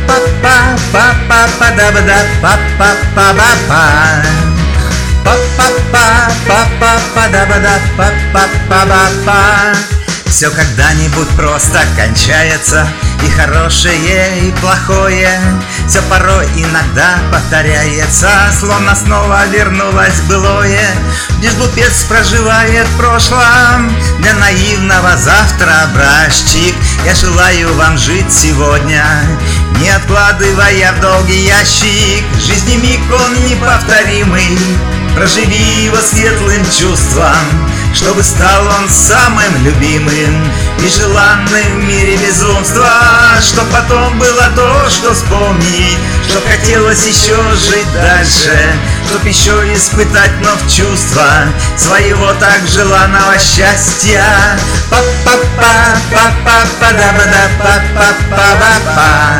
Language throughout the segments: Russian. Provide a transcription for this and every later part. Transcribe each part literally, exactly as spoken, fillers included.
Все когда-нибудь просто кончается, и хорошее, и плохое. Все порой иногда повторяется, словно снова вернулось былое. Лишь глупец проживает в прошлом, для наивного завтра образчик. Я желаю вам жить сегодня, не откладывая в долгий ящик. Жизни миг он неповторимый, проживи его светлым чувством, чтобы стал он самым любимым и желанным в мире безумства. Чтоб потом было то, что вспомнить, чтоб хотелось еще жить дальше, чтоб еще испытать вновь чувства своего так желанного счастья. Па-па-па, па-па-па-да-ба-да, па-па-па-ба-па,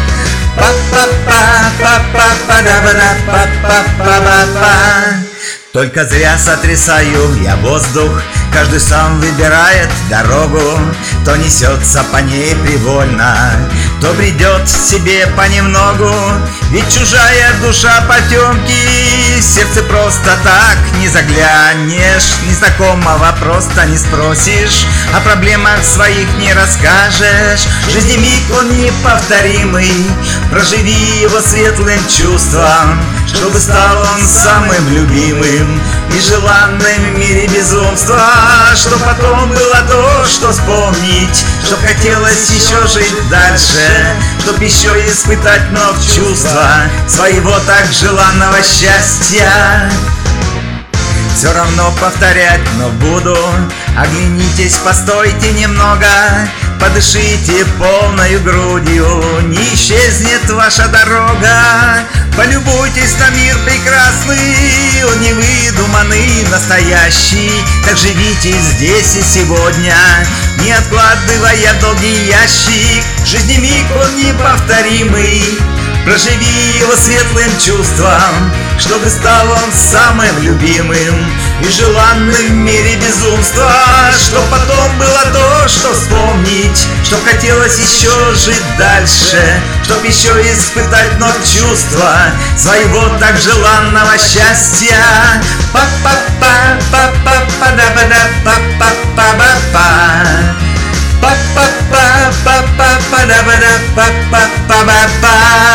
па-па-па, па-па-па-да-ба-да, па-па-па-ба-па. Только зря сотрясаю я воздух, каждый сам выбирает дорогу. То несется по ней привольно, то бредет себе понемногу. Ведь чужая душа потемки, в сердце просто так не заглянешь. Незнакомого просто не спросишь, о проблемах своих не расскажешь. Жизни миг он неповторимый, проживи его светлым чувством, чтобы стал он самым любимым и желанным в мире безумства. Что потом было то, что вспомнить, чтоб хотелось еще жить дальше, чтоб еще испытать вновь чувства своего так желанного счастья. Все равно повторять, но буду. Оглянитесь, постойте немного, подышите полною грудью, не исчезнет ваша дорога. Полюбуйтесь на мир прекрасный, он не выдуманный, настоящий. Так живите здесь и сегодня, не откладывая в долгий ящик. Жизни миг он неповторимый, проживи его светлым чувством, чтобы стал он самым любимым и желанным в мире безумства. Чтоб потом было то, что вспомнить, чтоб хотелось еще жить дальше, чтоб еще испытать вновь чувства своего так желанного счастья. Па-па-па, па-па-па-да-ба-да, па-па-па-ба-па, па-па-па, па-па-па-да-ба-да, па-па-па-ба-па,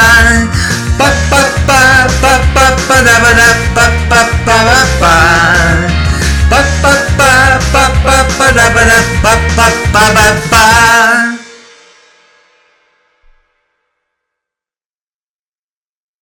па-па-па, па-па-па-да-ба-да, па-па-па-ба-па, па-па-па, па-па-па-да-ба-да, па-па-па-ба-па.